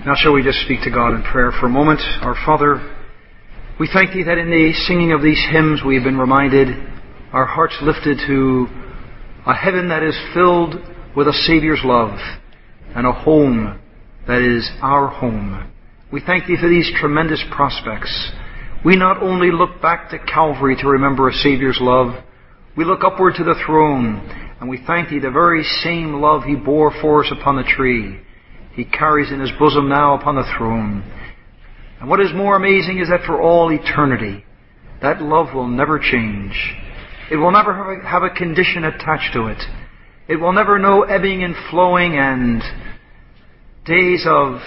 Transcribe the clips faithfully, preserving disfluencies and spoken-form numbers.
Now shall we just speak to God in prayer for a moment. Our Father, we thank Thee that in the singing of these hymns we have been reminded, our hearts lifted to a heaven that is filled with a Saviour's love and a home that is our home. We thank Thee for these tremendous prospects. We not only look back to Calvary to remember a Saviour's love, we look upward to the throne, and we thank Thee the very same love He bore for us upon the tree, He carries in His bosom now upon the throne. And what is more amazing is that for all eternity, that love will never change. It will never have a condition attached to it. It will never know ebbing and flowing and days of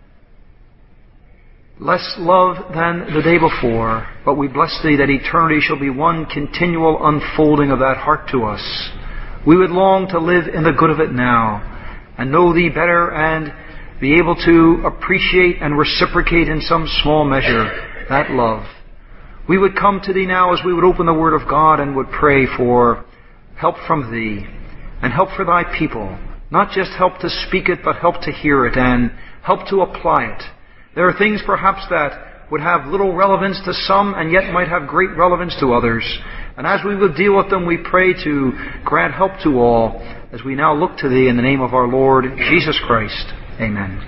less love than the day before. But we bless Thee that eternity shall be one continual unfolding of that heart to us. We would long to live in the good of it now and know Thee better and be able to appreciate and reciprocate in some small measure that love. We would come to Thee now as we would open the Word of God and would pray for help from Thee and help for Thy people. Not just help to speak it, but help to hear it and help to apply it. There are things perhaps that would have little relevance to some and yet might have great relevance to others. And as we will deal with them, we pray to grant help to all as we now look to Thee in the name of our Lord Jesus Christ. Amen.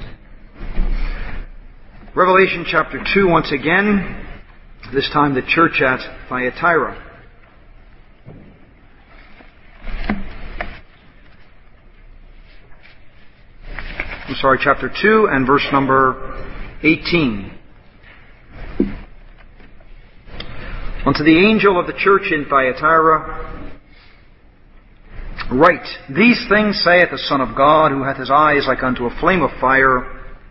Revelation chapter two once again, this time the church at Thyatira. I'm sorry, chapter two and verse number eighteen. Unto the angel of the church in Thyatira write, These things saith the Son of God, who hath his eyes like unto a flame of fire,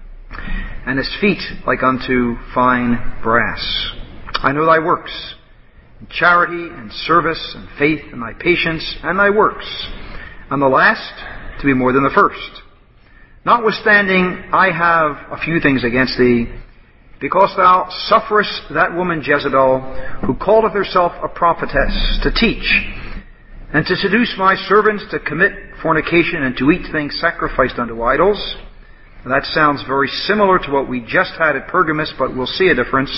and his feet like unto fine brass. I know thy works, and charity, and service, and faith, and thy patience, and thy works, and the last to be more than the first. Notwithstanding, I have a few things against thee, because thou sufferest that woman Jezebel, who calleth herself a prophetess, to teach, and to seduce my servants to commit fornication and to eat things sacrificed unto idols. Now, that sounds very similar to what we just had at Pergamos, but we'll see a difference.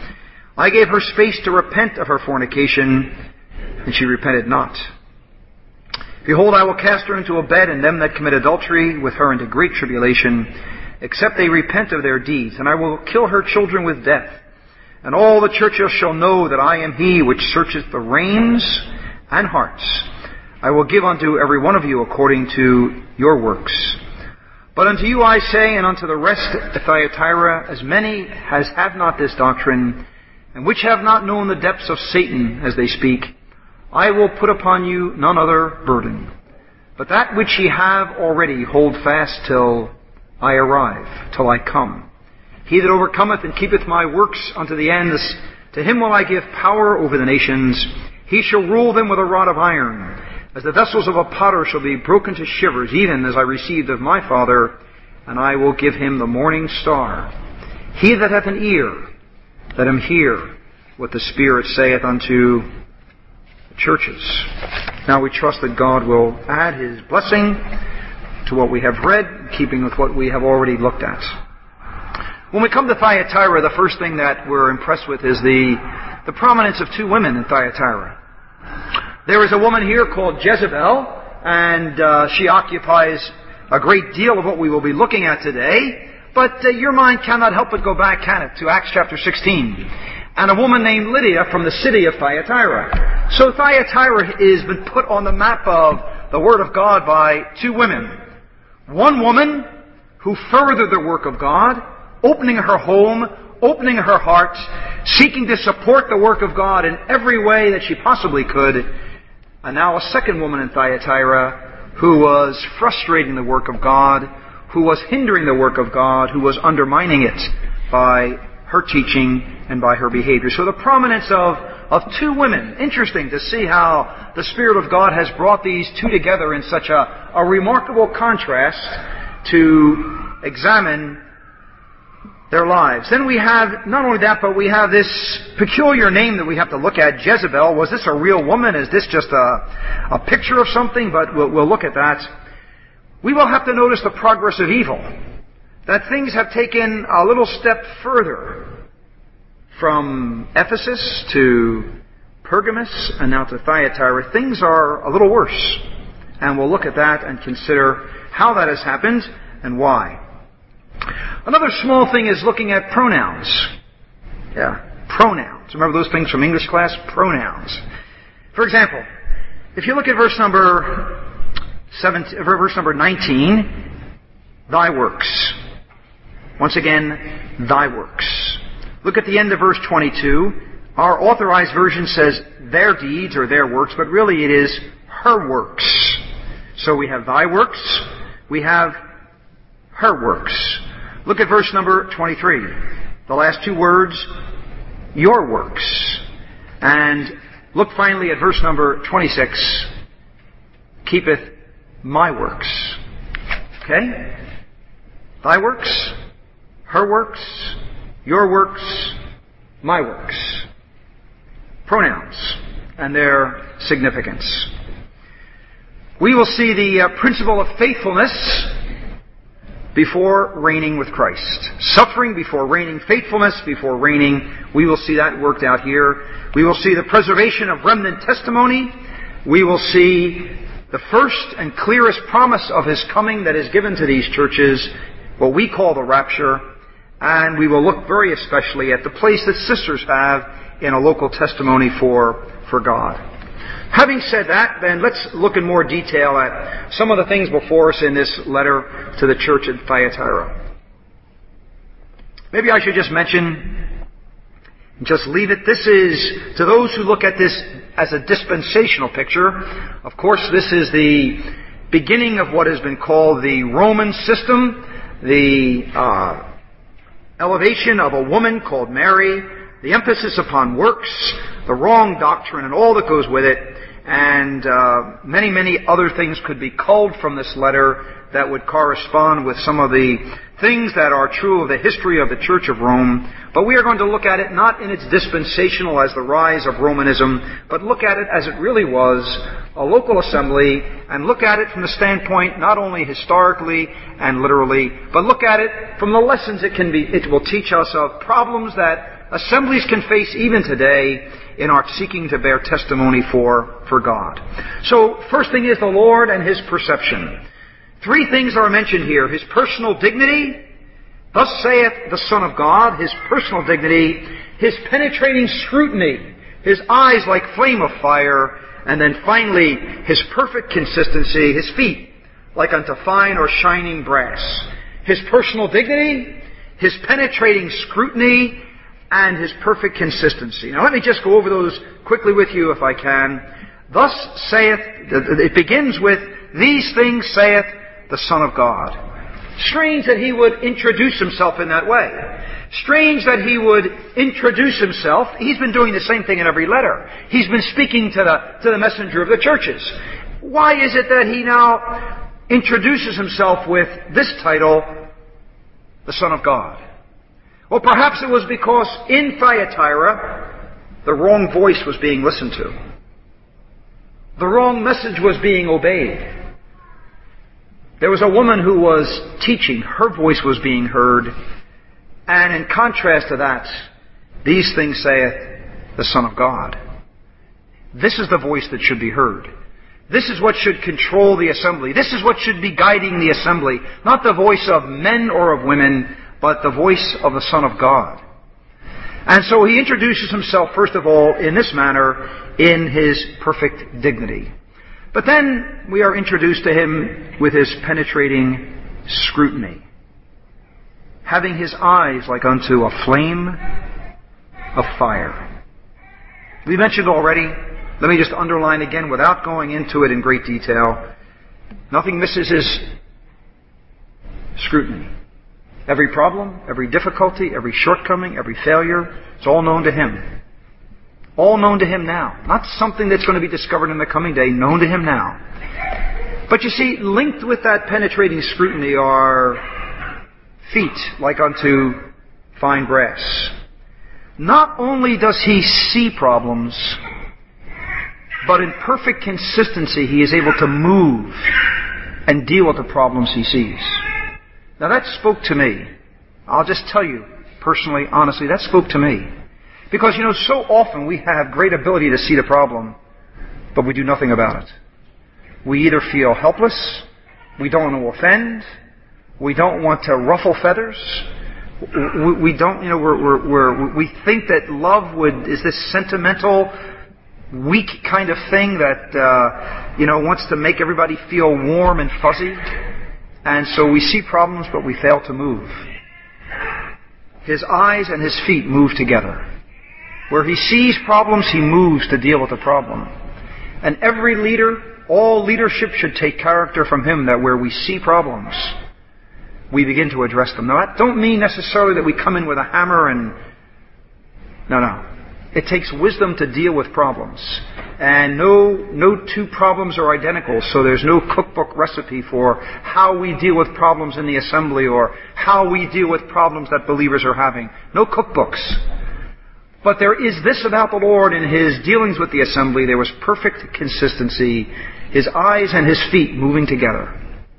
I gave her space to repent of her fornication, and she repented not. Behold, I will cast her into a bed, and them that commit adultery with her into great tribulation, except they repent of their deeds. And I will kill her children with death. And all the churches shall know that I am He which searcheth the reins and hearts. I will give unto every one of you according to your works. But unto you I say, and unto the rest at Thyatira, as many as have not this doctrine, and which have not known the depths of Satan, as they speak, I will put upon you none other burden. But that which ye have already hold fast till I arrive, till I come. He that overcometh and keepeth my works unto the end, to him will I give power over the nations. He shall rule them with a rod of iron, as the vessels of a potter shall be broken to shivers, even as I received of my Father, and I will give him the morning star. He that hath an ear, let him hear what the Spirit saith unto the churches. Now we trust that God will add His blessing to what we have read, keeping with what we have already looked at. When we come to Thyatira, the first thing that we're impressed with is the, the prominence of two women in Thyatira. There is a woman here called Jezebel, and uh, she occupies a great deal of what we will be looking at today. But uh, your mind cannot help but go back, can it, to Acts chapter sixteen. And a woman named Lydia from the city of Thyatira. So Thyatira has been put on the map of the Word of God by two women. One woman who furthered the work of God, opening her home, opening her heart, seeking to support the work of God in every way that she possibly could. And now a second woman in Thyatira who was frustrating the work of God, who was hindering the work of God, who was undermining it by her teaching and by her behavior. So the prominence of, of two women. Interesting to see how the Spirit of God has brought these two together in such a, a remarkable contrast to examine their lives. Then we have, not only that, but we have this peculiar name that we have to look at, Jezebel. Was this a real woman? Is this just a, a picture of something? But we'll, we'll look at that. We will have to notice the progress of evil. that things have taken a little step further from Ephesus to Pergamos and now to Thyatira. Things are a little worse. And we'll look at that and consider how that has happened and why. Another small thing is looking at pronouns. Yeah, pronouns. Remember those things from English class? Pronouns. For example, if you look at verse number seventeen, verse number nineteen, thy works. Once again, thy works. Look at the end of verse twenty-two. Our authorized version says their deeds or their works, but really it is her works. So we have thy works, we have her works. Look at verse number twenty-three. The last two words, your works. And look finally at verse number twenty-six. Keepeth my works. Okay? Thy works, her works, your works, my works. Pronouns and their significance. We will see the uh, principle of faithfulness before reigning with Christ. Suffering before reigning, faithfulness before reigning. We will see that worked out here. We will see the preservation of remnant testimony. We will see the first and clearest promise of His coming that is given to these churches, what we call the rapture. And we will look very especially at the place that sisters have in a local testimony for, for God. Having said that, then let's look in more detail at some of the things before us in this letter to the church at Thyatira. Maybe I should just mention, just leave it. This is, to those who look at this as a dispensational picture, of course this is the beginning of what has been called the Roman system, the uh, elevation of a woman called Mary, the emphasis upon works, the wrong doctrine and all that goes with it, and uh, many, many other things could be culled from this letter that would correspond with some of the things that are true of the history of the Church of Rome. But we are going to look at it not in its dispensational as the rise of Romanism, but look at it as it really was, a local assembly, and look at it from the standpoint not only historically and literally, but look at it from the lessons it can be, it will teach us of problems that assemblies can face even today in our seeking to bear testimony for, for God. So, first thing is the Lord and His perception. Three things are mentioned here. His personal dignity, thus saith the Son of God, His personal dignity, His penetrating scrutiny, His eyes like flame of fire, and then finally, His perfect consistency, His feet like unto fine or shining brass. His personal dignity, His penetrating scrutiny, and His perfect consistency. Now let me just go over those quickly with you if I can. Thus saith, it begins with, these things saith the Son of God. Strange that He would introduce Himself in that way. Strange that He would introduce Himself. He's been doing the same thing in every letter. He's been speaking to the, to the messenger of the churches. Why is it that He now introduces Himself with this title, the Son of God? Well, perhaps it was because in Thyatira, the wrong voice was being listened to. The wrong message was being obeyed. There was a woman who was teaching. Her voice was being heard. And in contrast to that, these things saith the Son of God. This is the voice that should be heard. This is what should control the assembly. This is what should be guiding the assembly. Not the voice of men or of women, but the voice of the Son of God. And so He introduces Himself, first of all, in this manner, in His perfect dignity. But then we are introduced to Him with His penetrating scrutiny, having His eyes like unto a flame of fire. We mentioned already, let me just underline again without going into it in great detail, nothing misses His scrutiny. Every problem, every difficulty, every shortcoming, every failure, it's all known to Him. All known to Him now. Not something that's going to be discovered in the coming day, known to Him now. But you see, linked with that penetrating scrutiny are feet like unto fine brass. Not only does He see problems, but in perfect consistency He is able to move and deal with the problems He sees. Now that spoke to me. I'll just tell you personally, honestly, that spoke to me. Because, you know, so often we have great ability to see the problem, but we do nothing about it. We either feel helpless, we don't want to offend, we don't want to ruffle feathers, we, we don't, you know, we're, we're, we're, we think that love would, is this sentimental, weak kind of thing that, uh, you know, wants to make everybody feel warm and fuzzy. And so we see problems, but we fail to move. His eyes and his feet move together. Where he sees problems, he moves to deal with the problem. And every leader, all leadership should take character from him, that where we see problems, we begin to address them. Now, that don't mean necessarily that we come in with a hammer and... No, no. It takes wisdom to deal with problems. And no, no two problems are identical, so there's no cookbook recipe for how we deal with problems in the assembly or how we deal with problems that believers are having. No cookbooks. But there is this about the Lord in His dealings with the assembly. There was perfect consistency. His eyes and His feet moving together.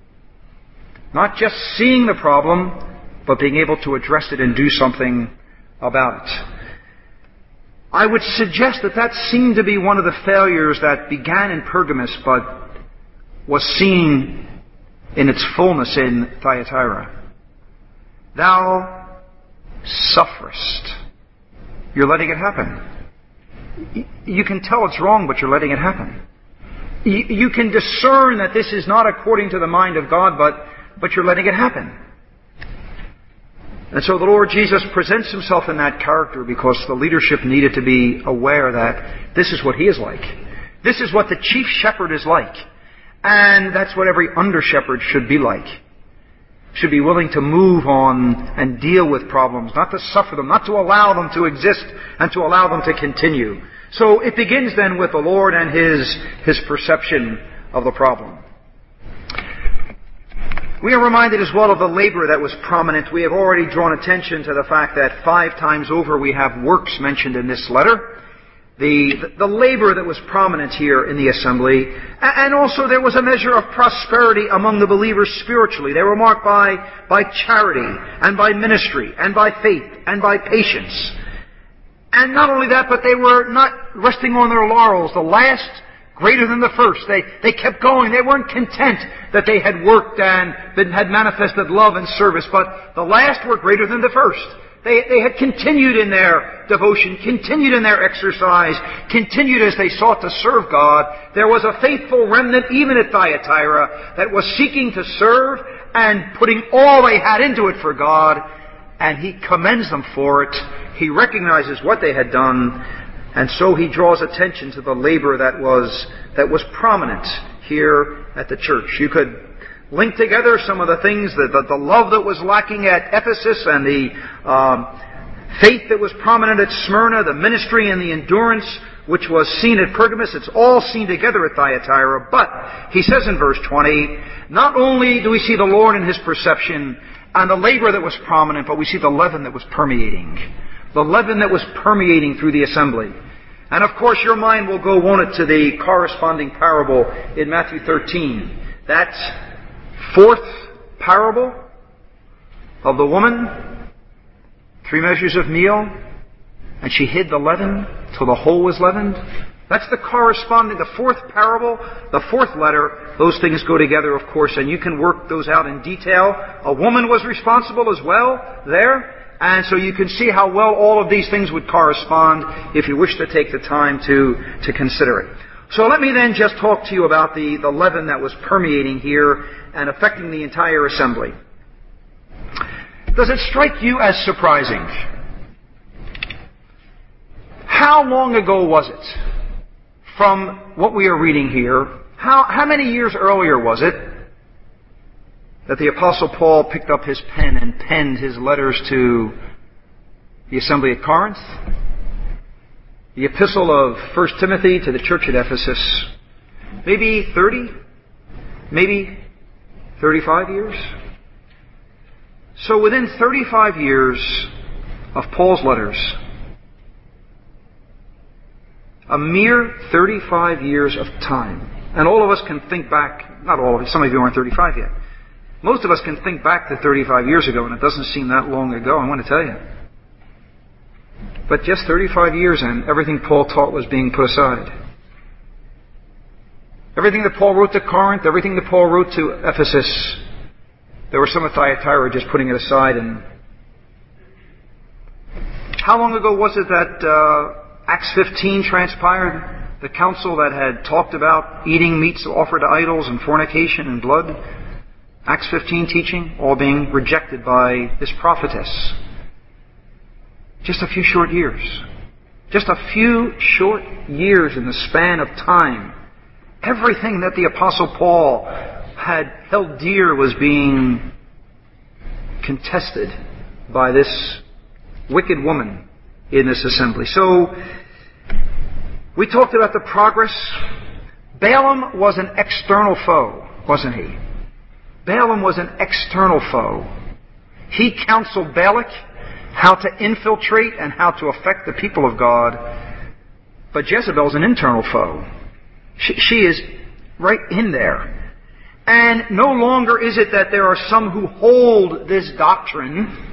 Not just seeing the problem, but being able to address it and do something about it. I would suggest that that seemed to be one of the failures that began in Pergamos, but was seen in its fullness in Thyatira. Thou sufferest. You're letting it happen. You can tell it's wrong, but you're letting it happen. You can discern that this is not according to the mind of God, but, but you're letting it happen. And so the Lord Jesus presents Himself in that character because the leadership needed to be aware that this is what He is like. This is what the chief shepherd is like. And that's what every under-shepherd should be like. Should be willing to move on and deal with problems, not to suffer them, not to allow them to exist and to allow them to continue. So it begins then with the Lord and His, His perception of the problem. We are reminded as well of the labor that was prominent. We have already drawn attention to the fact that five times over we have works mentioned in this letter. The, the labor that was prominent here in the assembly. And also there was a measure of prosperity among the believers spiritually. They were marked by, by charity and by ministry and by faith and by patience. And not only that, but they were not resting on their laurels. The last greater than the first. They, they kept going. They weren't content that they had worked and been, had manifested love and service, but the last were greater than the first. They, they had continued in their devotion, continued in their exercise, continued as they sought to serve God. There was a faithful remnant even at Thyatira that was seeking to serve and putting all they had into it for God, and He commends them for it. He recognizes what they had done. And so He draws attention to the labor that was that was prominent here at the church. You could link together some of the things, the, the, the love that was lacking at Ephesus and the um, faith that was prominent at Smyrna, the ministry and the endurance which was seen at Pergamos. It's all seen together at Thyatira. But he says in verse twenty, not only do we see the Lord in His perception and the labor that was prominent, but we see the leaven that was permeating. The leaven that was permeating through the assembly. And of course your mind will go, won't it, to the corresponding parable in Matthew thirteen. That fourth parable of the woman, three measures of meal, and she hid the leaven till the whole was leavened. That's the corresponding, the fourth parable, the fourth letter. Those things go together, of course, and you can work those out in detail. A woman was responsible as well there. And so you can see how well all of these things would correspond if you wish to take the time to, to consider it. So let me then just talk to you about the, the leaven that was permeating here and affecting the entire assembly. Does it strike you as surprising? How long ago was it from what we are reading here? How, how many years earlier was it that the Apostle Paul picked up his pen and penned his letters to the assembly at Corinth, the epistle of First Timothy to the church at Ephesus? Maybe thirty? Maybe thirty-five years? So within thirty-five years of Paul's letters, a mere thirty-five years of time, and all of us can think back, not all of us, some of you aren't thirty-five yet, Most of us can think back to thirty-five years ago, and it doesn't seem that long ago, I want to tell you. But just thirty-five years in, everything Paul taught was being put aside. Everything that Paul wrote to Corinth, everything that Paul wrote to Ephesus, there were some at Thyatira just putting it aside. And how long ago was it that uh, Acts fifteen transpired? The council that had talked about eating meats offered to idols and fornication and blood. Acts fifteen teaching, all being rejected by this prophetess. Just a few short years. Just a few short years in the span of time. Everything that the Apostle Paul had held dear was being contested by this wicked woman in this assembly. So, we talked about the progress. Balaam was an external foe, wasn't he? Balaam was an external foe. He counseled Balak how to infiltrate and how to affect the people of God. But Jezebel's an internal foe. She, she is right in there. And no longer is it that there are some who hold this doctrine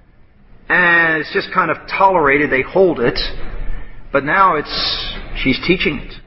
and it's just kind of tolerated, they hold it, but now it's, she's teaching it.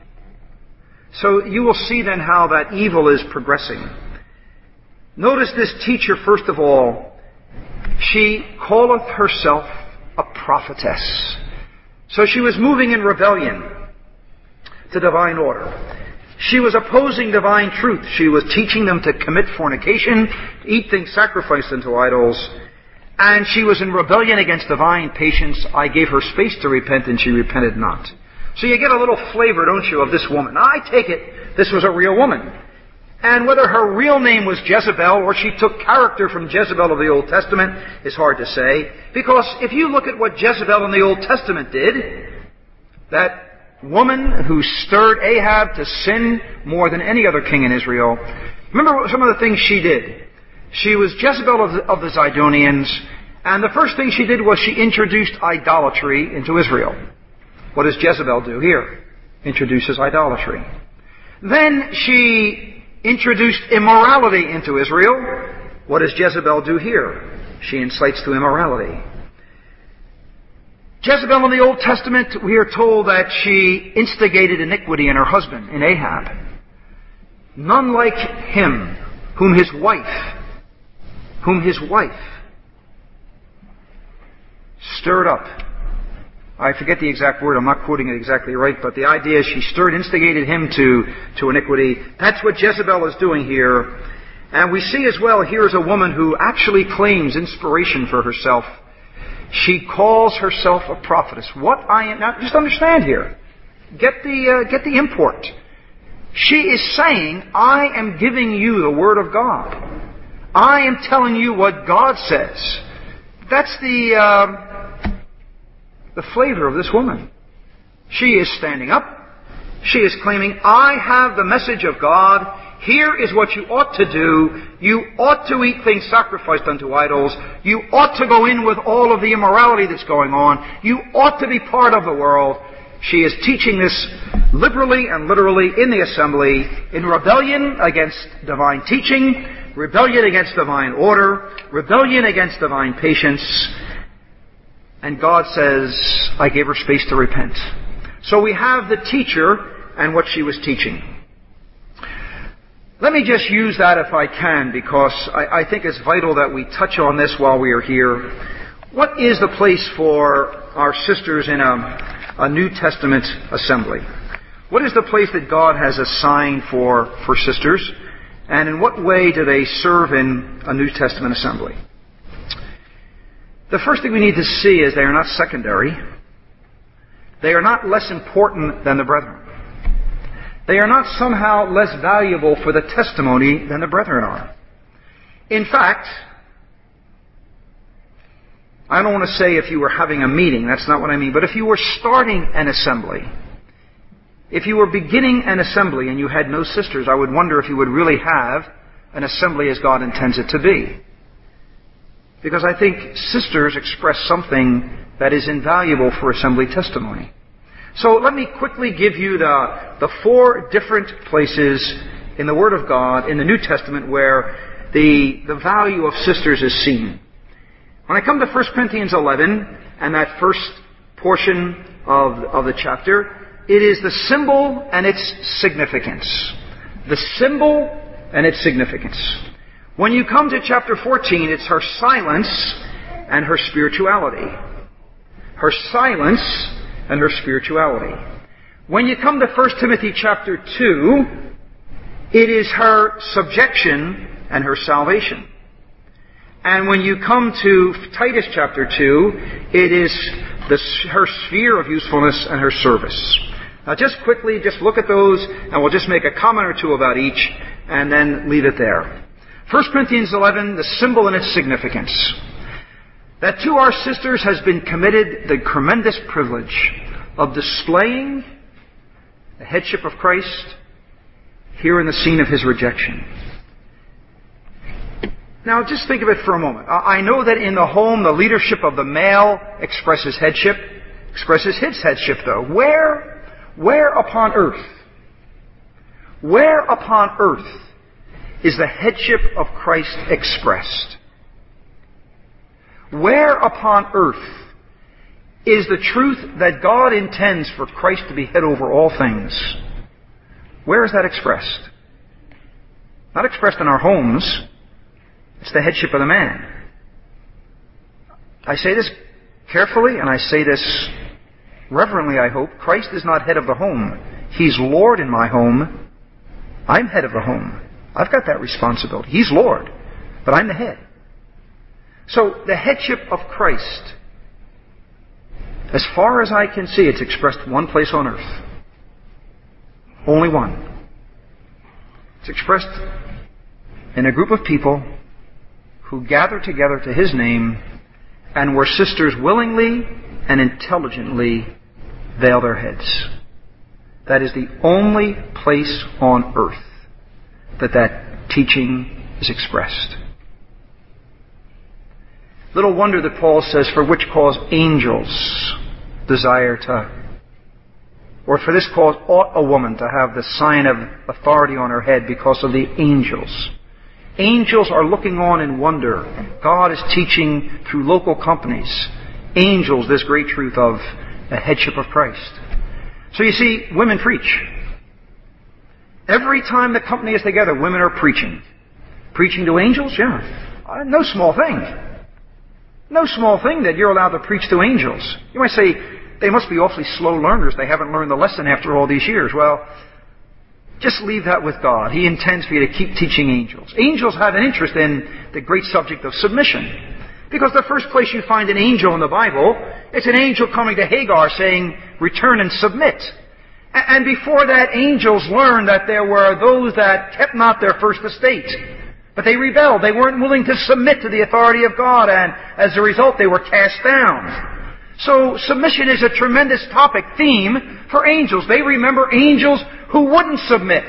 So you will see then how that evil is progressing. Notice this teacher, first of all, she calleth herself a prophetess. So she was moving in rebellion to divine order. She was opposing divine truth. She was teaching them to commit fornication, eat things sacrificed unto idols, and she was in rebellion against divine patience. I gave her space to repent, and she repented not. So you get a little flavor, don't you, of this woman. Now, I take it this was a real woman. And whether her real name was Jezebel or she took character from Jezebel of the Old Testament is hard to say. Because if you look at what Jezebel in the Old Testament did, that woman who stirred Ahab to sin more than any other king in Israel, remember some of the things she did. She was Jezebel of the, of the Zidonians, and the first thing she did was she introduced idolatry into Israel. What does Jezebel do here? Introduces idolatry. Then she introduced immorality into Israel. What does Jezebel do here? She incites to immorality. Jezebel in the Old Testament, we are told that she instigated iniquity in her husband, in Ahab. None like him, whom his wife, whom his wife stirred up. I forget the exact word, I'm not quoting it exactly right, but the idea is she stirred, instigated him to, to iniquity. That's what Jezebel is doing here. And we see as well, here is a woman who actually claims inspiration for herself. She calls herself a prophetess. What I am, now just understand here. Get the, uh, get the import. She is saying, I am giving you the Word of God. I am telling you what God says. That's the, uh, the flavor of this woman. She is standing up. She is claiming, I have the message of God. Here is what you ought to do. You ought to eat things sacrificed unto idols. You ought to go in with all of the immorality that's going on. You ought to be part of the world. She is teaching this liberally and literally in the assembly, in rebellion against divine teaching, rebellion against divine order, rebellion against divine patience. And God says, I gave her space to repent. So we have the teacher and what she was teaching. Let me just use that if I can, because I, I think it's vital that we touch on this while we are here. What is the place for our sisters in a, a New Testament assembly? What is the place that God has assigned for, for sisters? And in what way do they serve in a New Testament assembly? The first thing we need to see is they are not secondary. They are not less important than the brethren. They are not somehow less valuable for the testimony than the brethren are. In fact, I don't want to say if you were having a meeting, that's not what I mean, but if you were starting an assembly, if you were beginning an assembly and you had no sisters, I would wonder if you would really have an assembly as God intends it to be. Because I think sisters express something that is invaluable for assembly testimony. So let me quickly give you the, the four different places in the Word of God in the New Testament where the, the value of sisters is seen. When I come to First Corinthians eleven, and that first portion of, of the chapter, it is the symbol and its significance. The symbol and its significance. When you come to chapter fourteen, it's her silence and her spirituality. Her silence and her spirituality. When you come to First Timothy chapter two, it is her subjection and her salvation. And when you come to Titus chapter two, it is the, her sphere of usefulness and her service. Now just quickly, just look at those, and we'll just make a comment or two about each, and then leave it there. First Corinthians eleven, the symbol and its significance. That to our sisters has been committed the tremendous privilege of displaying the headship of Christ here in the scene of His rejection. Now just think of it for a moment. I know that in the home the leadership of the male expresses headship, expresses his headship though. Where, where upon earth, where upon earth is the headship of Christ expressed? Where upon earth is the truth that God intends for Christ to be head over all things? Where is that expressed? Not expressed in our homes. It's the headship of the man. I say this carefully, and I say this reverently, I hope. Christ is not head of the home. He's Lord in my home. I'm head of the home. I've got that responsibility. He's Lord, but I'm the head. So the headship of Christ, as far as I can see, it's expressed one place on earth. Only one. It's expressed in a group of people who gather together to His name, and where sisters willingly and intelligently veil their heads. That is the only place on earth that that teaching is expressed. Little wonder that Paul says, for which cause angels desire to, or for this cause ought a woman to have the sign of authority on her head because of the angels. Angels are looking on in wonder. God is teaching through local companies, angels, this great truth of the headship of Christ. So you see, women preach. Every time the company is together, women are preaching. Preaching to angels? Yeah. Uh, no small thing. No small thing that you're allowed to preach to angels. You might say, they must be awfully slow learners. They haven't learned the lesson after all these years. Well, just leave that with God. He intends for you to keep teaching angels. Angels have an interest in the great subject of submission. Because the first place you find an angel in the Bible, it's an angel coming to Hagar saying, return and submit. And before that, angels learned that there were those that kept not their first estate. But they rebelled. They weren't willing to submit to the authority of God, and as a result, they were cast down. So submission is a tremendous topic, theme for angels. They remember angels who wouldn't submit.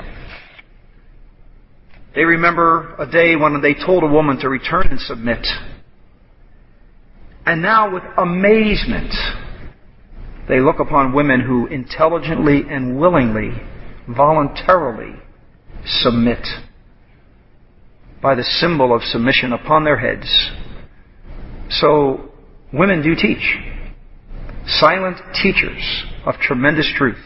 They remember a day when they told a woman to return and submit. And now with amazement, they look upon women who intelligently and willingly, voluntarily submit by the symbol of submission upon their heads. So women do teach. Silent teachers of tremendous truth.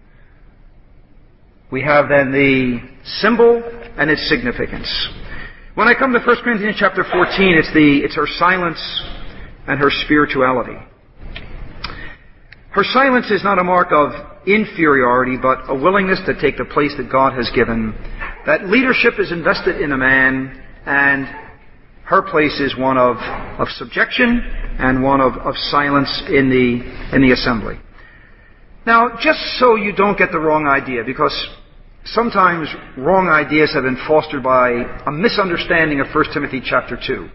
We have then the symbol and its significance. When I come to First Corinthians chapter fourteen, it's the it's her silence and her spirituality. Her silence is not a mark of inferiority, but a willingness to take the place that God has given. That leadership is invested in a man, and her place is one of, of subjection and one of, of silence in the in the assembly. Now, just so you don't get the wrong idea, because sometimes wrong ideas have been fostered by a misunderstanding of First Timothy chapter two.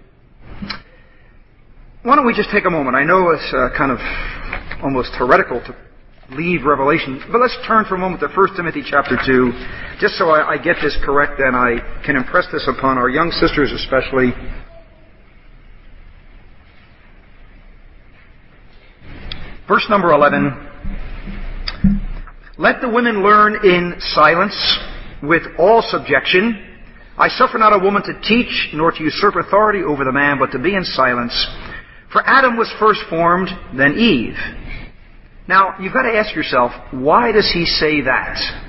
Why don't we just take a moment? I know it's uh, kind of almost heretical to leave Revelation, but let's turn for a moment to First Timothy chapter two, just so I, I get this correct and I can impress this upon our young sisters especially. Verse number eleven. Let the women learn in silence with all subjection. I suffer not a woman to teach, nor to usurp authority over the man, but to be in silence. For Adam was first formed, then Eve. Now, you've got to ask yourself, why does he say that?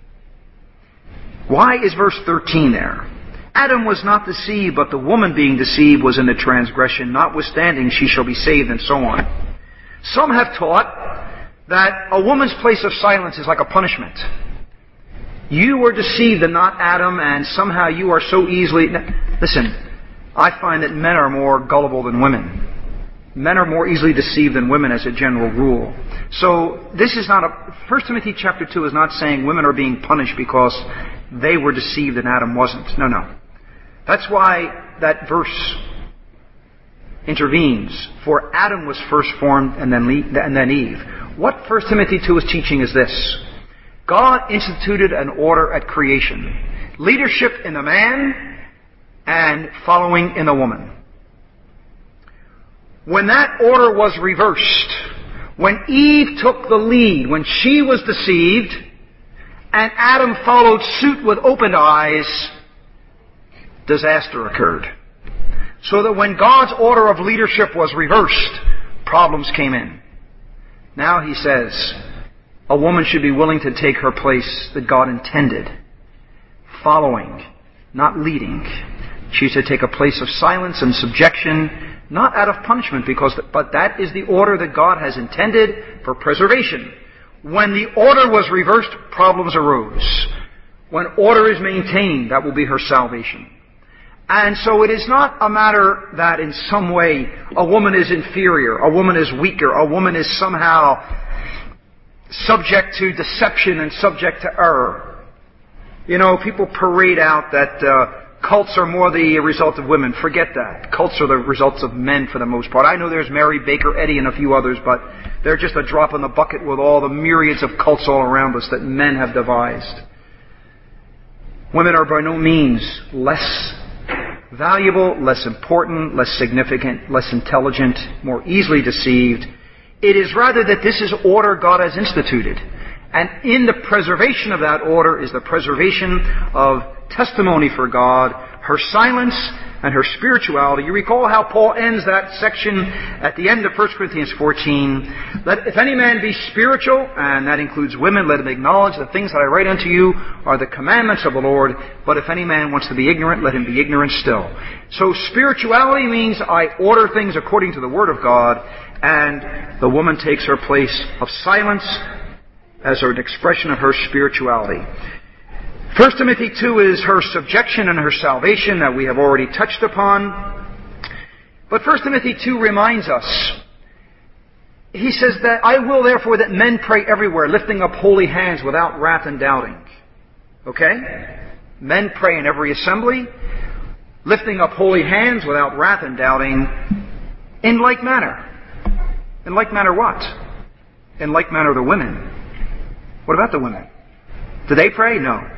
Why is verse thirteen there? Adam was not deceived, but the woman being deceived was in the transgression. Notwithstanding, she shall be saved, and so on. Some have taught that a woman's place of silence is like a punishment. You were deceived and not Adam, and somehow you are so easily... Listen, I find that men are more gullible than women. Men are more easily deceived than women as a general rule. So this is not a... First Timothy chapter two is not saying women are being punished because they were deceived and Adam wasn't. No, no. That's why that verse intervenes. For Adam was first formed and then, Le- and then Eve. What First Timothy two is teaching is this. God instituted an order at creation. Leadership in the man and following in the woman. When that order was reversed, when Eve took the lead, when she was deceived, and Adam followed suit with open eyes, disaster occurred. So that when God's order of leadership was reversed, problems came in. Now he says, a woman should be willing to take her place that God intended. Following, not leading. She should take a place of silence and subjection, not out of punishment, because, but that is the order that God has intended for preservation. When the order was reversed, problems arose. When order is maintained, that will be her salvation. And so it is not a matter that in some way a woman is inferior, a woman is weaker, a woman is somehow subject to deception and subject to error. You know, people parade out that uh, cults are more the result of women. Forget that. Cults are the results of men for the most part. I know there's Mary Baker Eddy and a few others, but they're just a drop in the bucket with all the myriads of cults all around us that men have devised. Women are by no means less valuable, less important, less significant, less intelligent, more easily deceived. It is rather that this is order God has instituted. And in the preservation of that order is the preservation of testimony for God, her silence and her spirituality. You recall how Paul ends that section at the end of First Corinthians fourteen. Let, if any man be spiritual, and that includes women, let him acknowledge the things that I write unto you are the commandments of the Lord. But if any man wants to be ignorant, let him be ignorant still. So spirituality means I order things according to the Word of God, and the woman takes her place of silence as an expression of her spirituality. First Timothy two is her subjection and her salvation that we have already touched upon. But First Timothy two reminds us, he says that, I will therefore that men pray everywhere, lifting up holy hands without wrath and doubting. Okay? Men pray in every assembly, lifting up holy hands without wrath and doubting, in like manner. In like manner what? In like manner the women. What about the women? Do they pray? No.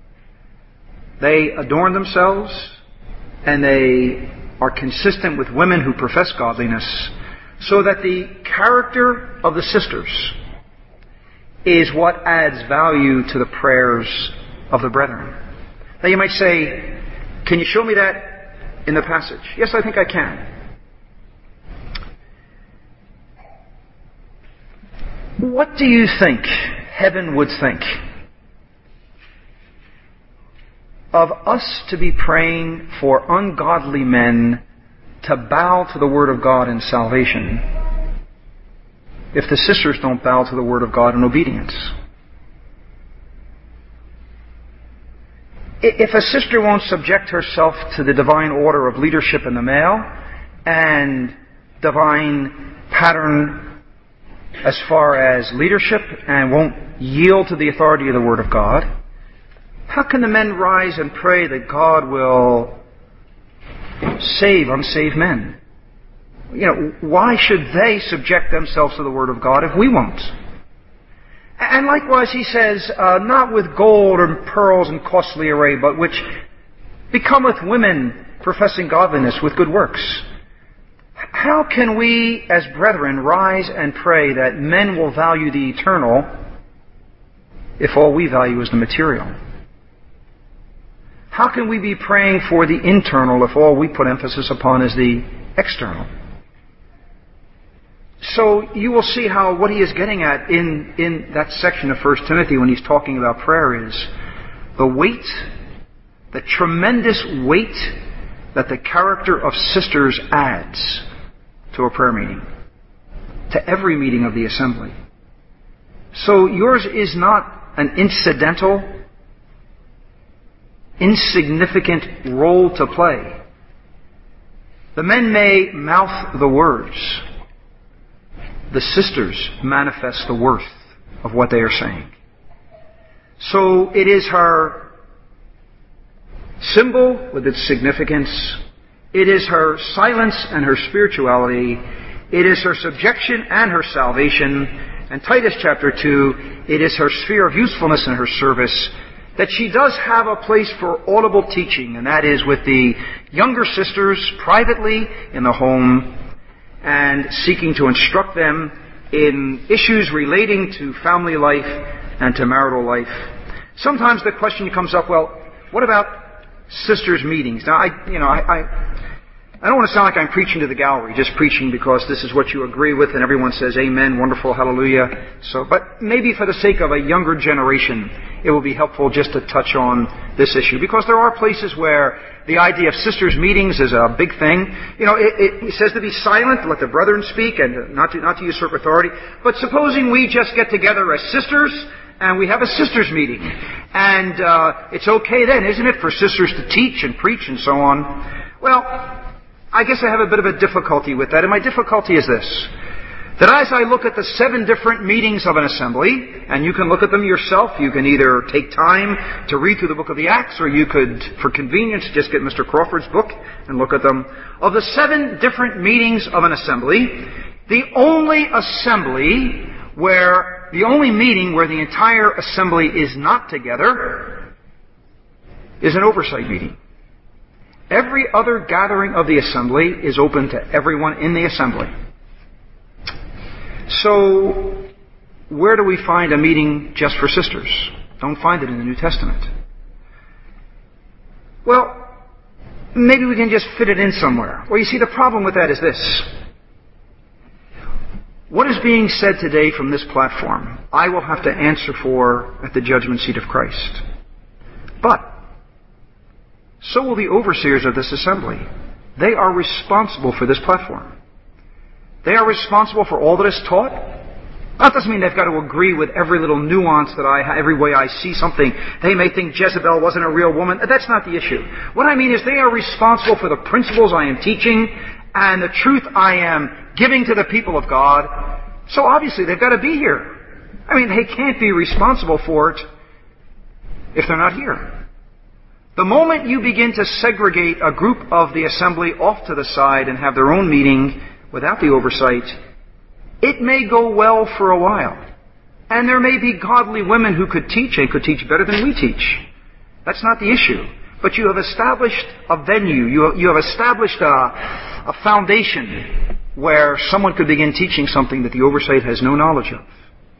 They adorn themselves, and they are consistent with women who profess godliness, so that the character of the sisters is what adds value to the prayers of the brethren. Now you might say, can you show me that in the passage? Yes, I think I can. What do you think heaven would think of us to be praying for ungodly men to bow to the Word of God in salvation if the sisters don't bow to the Word of God in obedience? If a sister won't subject herself to the divine order of leadership in the male and divine pattern as far as leadership and won't yield to the authority of the Word of God, how can the men rise and pray that God will save unsaved men? You know, why should they subject themselves to the Word of God if we won't? And likewise, he says, uh, not with gold and pearls and costly array, but which becometh women professing godliness with good works. How can we, as brethren, rise and pray that men will value the eternal if all we value is the material? how can we be praying for the internal if all we put emphasis upon is the external? So you will see how what he is getting at in, in that section of First Timothy when he's talking about prayer is the weight, the tremendous weight that the character of sisters adds to a prayer meeting, to every meeting of the assembly. So yours is not an incidental, insignificant role to play. The men may mouth the words. The sisters manifest the worth of what they are saying. So it is her symbol with its significance. It is her silence and her spirituality. It is her subjection and her salvation. And Titus chapter two, it is her sphere of usefulness and her service, that she does have a place for audible teaching, and that is with the younger sisters privately in the home, and seeking to instruct them in issues relating to family life and to marital life. Sometimes the question comes up, well, what about sisters' meetings? Now, I, you know, I, I, I don't want to sound like I'm preaching to the gallery, just preaching because this is what you agree with and everyone says amen, wonderful, hallelujah. So, but maybe for the sake of a younger generation, it will be helpful just to touch on this issue, because there are places where the idea of sisters' meetings is a big thing. You know, it, it, it says to be silent, let the brethren speak, and not to, not to usurp authority. But supposing we just get together as sisters, and we have a sisters' meeting, and uh, it's okay then, isn't it, for sisters to teach and preach and so on? Well, I guess I have a bit of a difficulty with that, and my difficulty is this. That as I look at the seven different meetings of an assembly, and you can look at them yourself, you can either take time to read through the book of the Acts, or you could, for convenience, just get Mister Crawford's book and look at them. Of the seven different meetings of an assembly, the only assembly where, the only meeting where the entire assembly is not together is an oversight meeting. Every other gathering of the assembly is open to everyone in the assembly. So, where do we find a meeting just for sisters? Don't find it in the New Testament. Well, maybe we can just fit it in somewhere. Well, you see, the problem with that is this. What is being said today from this platform, I will have to answer for at the judgment seat of Christ. But so will the overseers of this assembly. They are responsible for this platform. They are responsible for all that is taught. That doesn't mean they've got to agree with every little nuance that I, every way I see something. They may think Jezebel wasn't a real woman. That's not the issue. What I mean is they are responsible for the principles I am teaching and the truth I am giving to the people of God. So obviously they've got to be here. I mean, they can't be responsible for it if they're not here. The moment you begin to segregate a group of the assembly off to the side and have their own meeting without the oversight, it may go well for a while. And there may be godly women who could teach and could teach better than we teach. That's not the issue. But you have established a venue, you, you have established a, a foundation where someone could begin teaching something that the oversight has no knowledge of,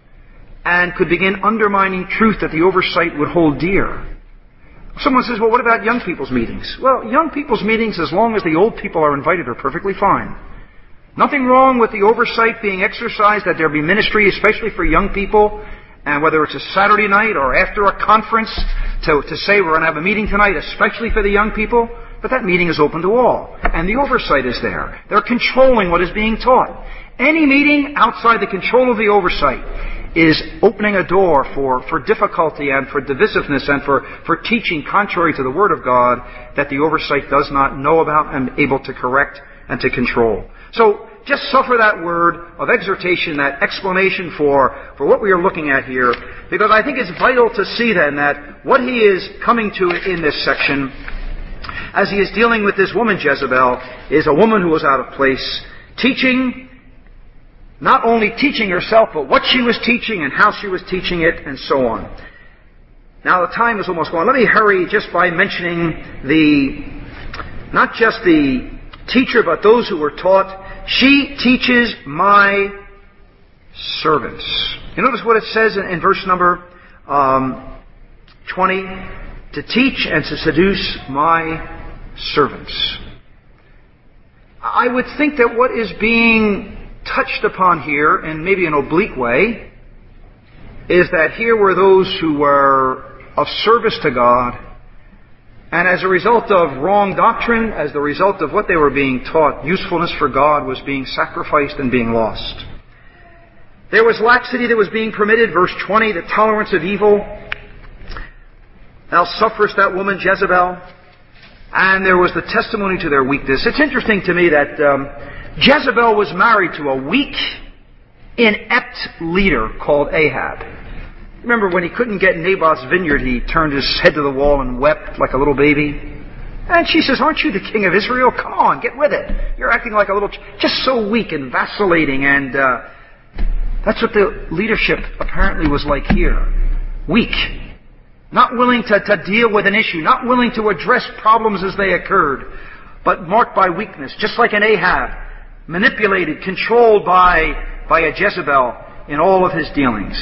and could begin undermining truth that the oversight would hold dear. Someone says, well, what about young people's meetings? Well, young people's meetings, as long as the old people are invited, are perfectly fine. Nothing wrong with the oversight being exercised, that there be ministry, especially for young people, and whether it's a Saturday night or after a conference, to, to say we're going to have a meeting tonight, especially for the young people, but that meeting is open to all. And the oversight is there. They're controlling what is being taught. Any meeting outside the control of the oversight is opening a door for, for difficulty and for divisiveness and for, for teaching contrary to the Word of God that the oversight does not know about and able to correct and to control. So just suffer that word of exhortation, that explanation for, for what we are looking at here, because I think it's vital to see then that what he is coming to in this section, as he is dealing with this woman Jezebel, is a woman who was out of place, teaching, not only teaching herself, but what she was teaching and how she was teaching it, and so on. Now the time is almost gone. Let me hurry just by mentioning the, not just the teacher, but those who were taught. She teaches my servants. You notice what it says in, in verse number um, twenty? to teach and to seduce my servants. I would think that what is being touched upon here, in maybe an oblique way, is that here were those who were of service to God, and as a result of wrong doctrine, as the result of what they were being taught, usefulness for God was being sacrificed and being lost. There was laxity that was being permitted. Verse twenty, the tolerance of evil. Thou sufferest that woman Jezebel. And there was the testimony to their weakness. It's interesting to me that um, Jezebel was married to a weak, inept leader called Ahab. Remember when he couldn't get Naboth's vineyard, he turned his head to the wall and wept like a little baby. And she says, aren't you the king of Israel? Come on, get with it. You're acting like a little... Ch-. Just so weak and vacillating. And uh, that's what the leadership apparently was like here. Weak. Not willing to, to deal with an issue. Not willing to address problems as they occurred. But marked by weakness. Just like an Ahab. Manipulated, controlled by, by a Jezebel in all of his dealings.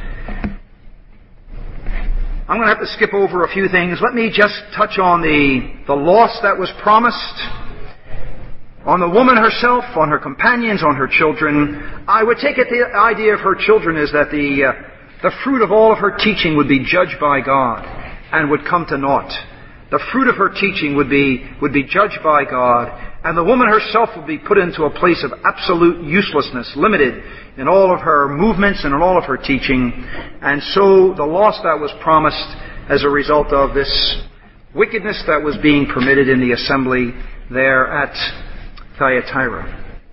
I'm going to have to skip over a few things. Let me just touch on the, the loss that was promised. On the woman herself, on her companions, on her children. I would take it the idea of her children is that the... Uh, The fruit of all of her teaching would be judged by God and would come to naught. The fruit of her teaching would be, would be judged by God, and the woman herself would be put into a place of absolute uselessness, limited in all of her movements and in all of her teaching. And so the loss that was promised as a result of this wickedness that was being permitted in the assembly there at Thyatira.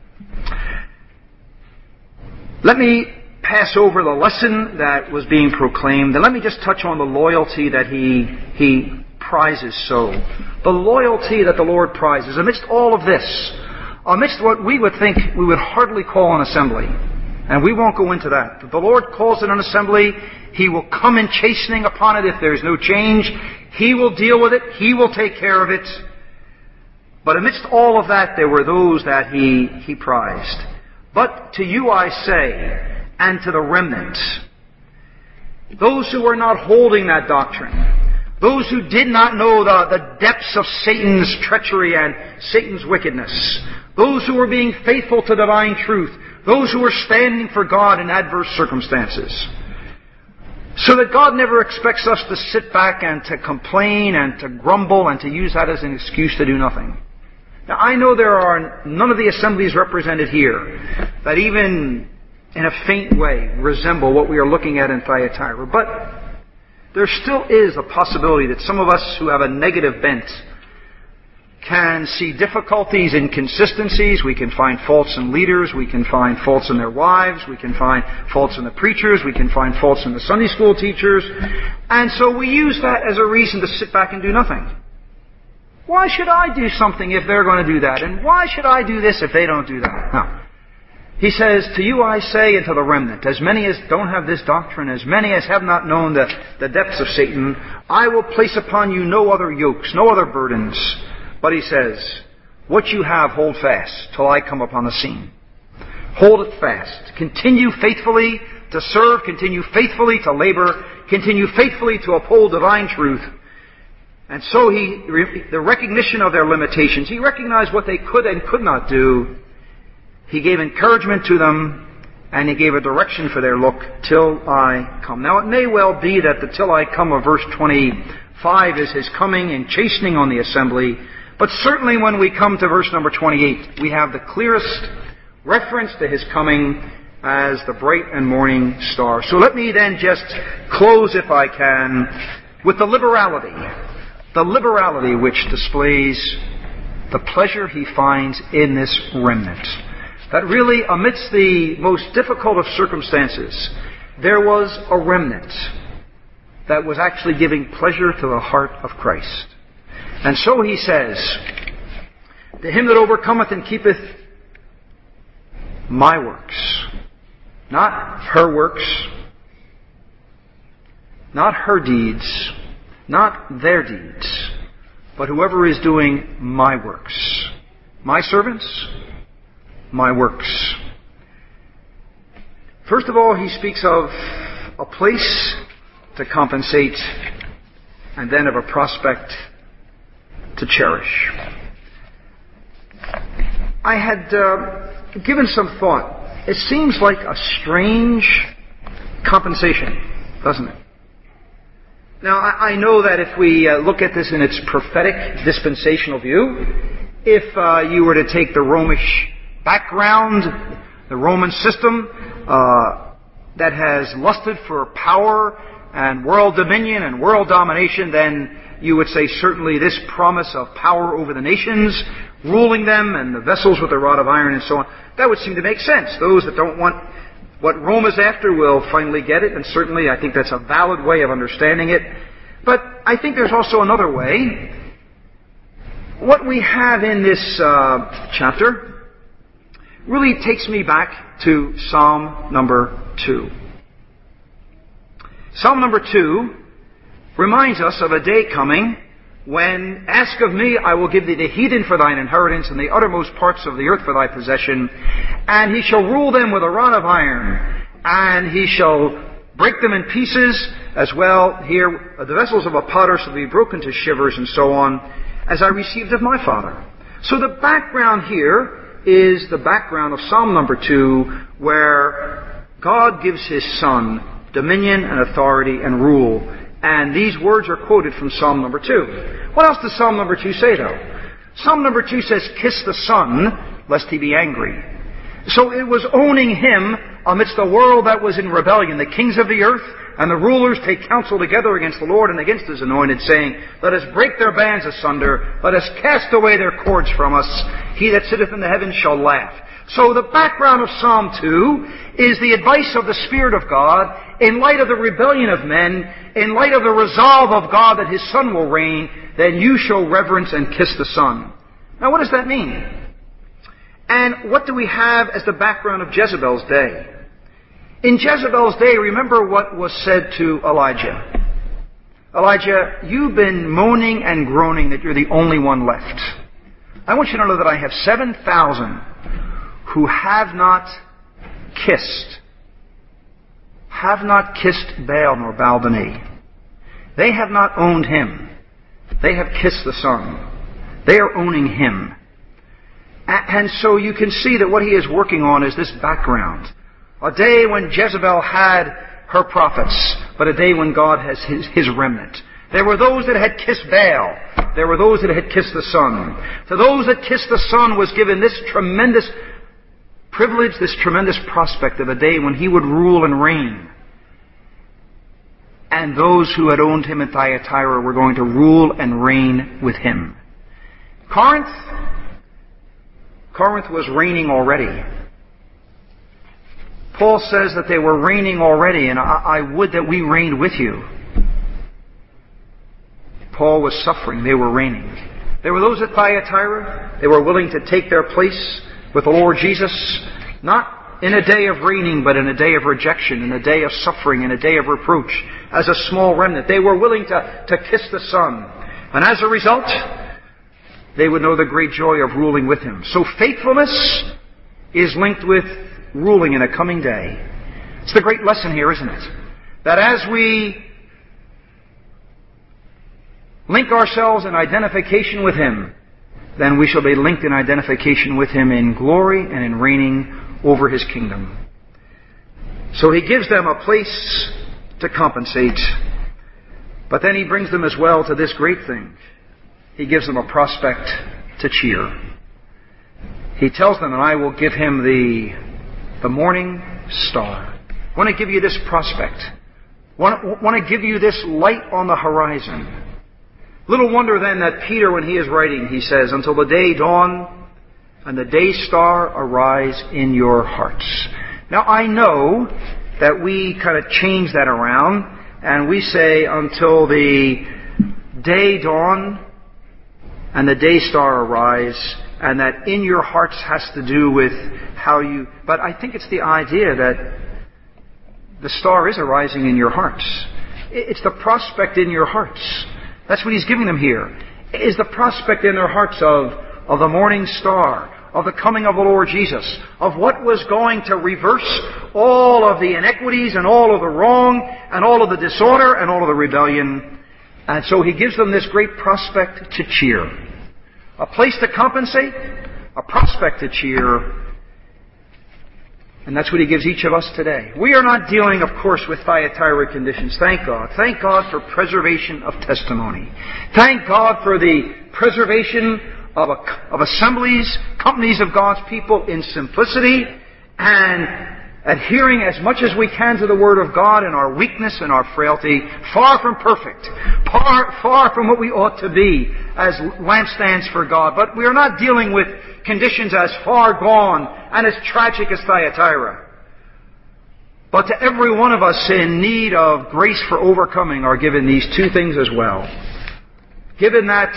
Let me pass over the lesson that was being proclaimed, and let me just touch on the loyalty that he he prizes so. The loyalty that the Lord prizes amidst all of this, amidst what we would think we would hardly call an assembly. And we won't go into that. The Lord calls it an assembly. He will come in chastening upon it if there's no change. He will deal with it. He will take care of it. But amidst all of that, there were those that he, he prized. But to you I say, and to the remnant, those who were not holding that doctrine, those who did not know the, the depths of Satan's treachery and Satan's wickedness, those who were being faithful to divine truth, those who were standing for God in adverse circumstances. So that God never expects us to sit back and to complain and to grumble and to use that as an excuse to do nothing. Now, I know there are none of the assemblies represented here that even in a faint way resemble what we are looking at in Thyatira. But there still is a possibility that some of us who have a negative bent can see difficulties, inconsistencies. We can find faults in leaders. We can find faults in their wives. We can find faults in the preachers. We can find faults in the Sunday school teachers. And so we use that as a reason to sit back and do nothing. Why should I do something if they're going to do that? And why should I do this if they don't do that? No. He says, to you I say, and to the remnant, as many as don't have this doctrine, as many as have not known the, the depths of Satan, I will place upon you no other yokes, no other burdens. But he says, what you have, hold fast till I come upon the scene. Hold it fast. Continue faithfully to serve, continue faithfully to labor, continue faithfully to uphold divine truth. And so he, the recognition of their limitations, he recognized what they could and could not do. He gave encouragement to them, and he gave a direction for their look, till I come. Now it may well be that the till I come of verse twenty-five is his coming and chastening on the assembly, but certainly when we come to verse number twenty-eight, we have the clearest reference to his coming as the bright and morning star. So let me then just close, if I can, with the liberality, the liberality which displays the pleasure he finds in this remnant. That really, amidst the most difficult of circumstances, there was a remnant that was actually giving pleasure to the heart of Christ. And so he says, to him that overcometh and keepeth my works, not her works, not her deeds, not their deeds, but whoever is doing my works, my servants, my works. First of all, he speaks of a place to compensate and then of a prospect to cherish. I had uh, given some thought. It seems like a strange compensation, doesn't it? Now, I, I know that if we uh, look at this in its prophetic dispensational view, if uh, you were to take the Romish background, the Roman system uh, that has lusted for power and world dominion and world domination, then you would say certainly this promise of power over the nations, ruling them, and the vessels with the rod of iron and so on, that would seem to make sense. Those that don't want what Rome is after will finally get it, and certainly I think that's a valid way of understanding it. But I think there's also another way. What we have in this uh, chapter really takes me back to Psalm number two. Psalm number two reminds us of a day coming when, ask of me, I will give thee the heathen for thine inheritance, and the uttermost parts of the earth for thy possession. And he shall rule them with a rod of iron, and he shall break them in pieces, as well here, the vessels of a potter shall be broken to shivers, and so on, as I received of my Father. So the background here is the background of Psalm number two, where God gives His Son dominion and authority and rule. And these words are quoted from Psalm number two. What else does Psalm number two say, though? Psalm number two says, kiss the Son, lest he be angry. So it was owning Him amidst a world that was in rebellion. The kings of the earth and the rulers take counsel together against the Lord and against His anointed, saying, let us break their bands asunder, let us cast away their cords from us. He that sitteth in the heavens shall laugh. So the background of Psalm two is the advice of the Spirit of God in light of the rebellion of men, in light of the resolve of God that His Son will reign, then you shall reverence and kiss the Son. Now what does that mean? And what do we have as the background of Jezebel's day? In Jezebel's day, remember what was said to Elijah. Elijah, you've been moaning and groaning that you're the only one left. I want you to know that I have seven thousand who have not kissed, have not kissed Baal nor bowed the knee. They have not owned Him. They have kissed the Son. They are owning Him. And so you can see that what he is working on is this background. A day when Jezebel had her prophets, but a day when God has His, his remnant. There were those that had kissed Baal. There were those that had kissed the Son. To those that kissed the Son was given this tremendous privilege, this tremendous prospect of a day when He would rule and reign. And those who had owned Him in Thyatira were going to rule and reign with Him. Corinth, Corinth was reigning already. Paul says that they were reigning already, and I, I would that we reigned with you. Paul was suffering. They were reigning. There were those at Thyatira. They were willing to take their place with the Lord Jesus, not in a day of reigning, but in a day of rejection, in a day of suffering, in a day of reproach, as a small remnant. They were willing to, to kiss the Son. And as a result, they would know the great joy of ruling with Him. So faithfulness is linked with ruling in a coming day. It's the great lesson here, isn't it? That as we link ourselves in identification with Him, then we shall be linked in identification with Him in glory and in reigning over His kingdom. So He gives them a place to compensate, but then He brings them as well to this great thing. He gives them a prospect to cheer. He tells them, and I will give him the, the morning star. I want to give you this prospect. I want, want to give you this light on the horizon. Little wonder then that Peter, when he is writing, he says, until the day dawn and the day star arise in your hearts. Now I know that we kind of change that around and we say until the day dawn and the day star arise, and that in your hearts has to do with how you... But I think it's the idea that the star is arising in your hearts. It's the prospect in your hearts. That's what he's giving them here. It is the prospect in their hearts of, of the morning star, of the coming of the Lord Jesus, of what was going to reverse all of the inequities and all of the wrong and all of the disorder and all of the rebellion, And so he gives them this great prospect to cheer. A place to compensate, a prospect to cheer. And that's what he gives each of us today. We are not dealing, of course, with Thyatira conditions. Thank God. Thank God for preservation of testimony. Thank God for the preservation of, a, of assemblies, companies of God's people in simplicity and adhering as much as we can to the Word of God in our weakness and our frailty, far from perfect, far, far from what we ought to be as lampstands for God. But we are not dealing with conditions as far gone and as tragic as Thyatira. But to every one of us in need of grace for overcoming are given these two things as well. Given that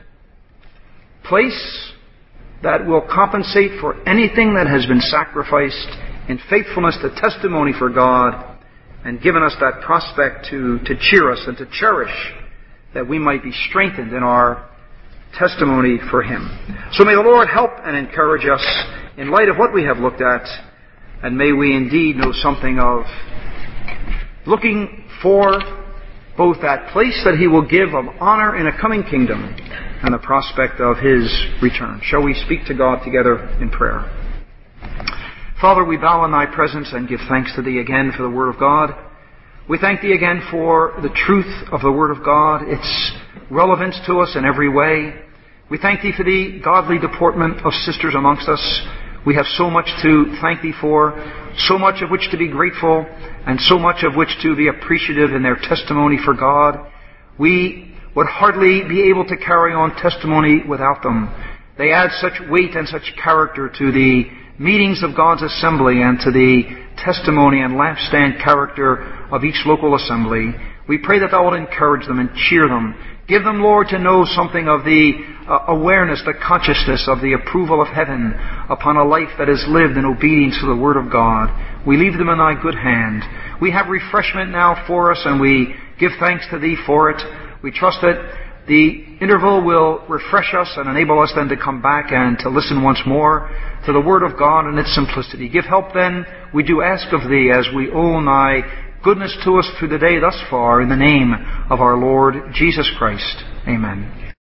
place that will compensate for anything that has been sacrificed in faithfulness to testimony for God, and given us that prospect to, to cheer us and to cherish that we might be strengthened in our testimony for Him. So may the Lord help and encourage us in light of what we have looked at, and may we indeed know something of looking for both that place that He will give of honor in a coming kingdom and the prospect of His return. Shall we speak to God together in prayer? Father, we bow in Thy presence and give thanks to Thee again for the Word of God. We thank Thee again for the truth of the Word of God, its relevance to us in every way. We thank Thee for the godly deportment of sisters amongst us. We have so much to thank Thee for, so much of which to be grateful, and so much of which to be appreciative in their testimony for God. We would hardly be able to carry on testimony without them. They add such weight and such character to the meetings of God's assembly and to the testimony and lampstand character of each local assembly. We pray that Thou wilt encourage them and cheer them. Give them, Lord, to know something of the uh, awareness, the consciousness of the approval of heaven upon a life that is lived in obedience to the Word of God. We leave them in Thy good hand. We have refreshment now for us, and we give thanks to Thee for it. We trust that the interval will refresh us and enable us then to come back and to listen once more to the Word of God in its simplicity. Give help then, we do ask of Thee, as we own Thy goodness to us through the day thus far, in the name of our Lord Jesus Christ. Amen.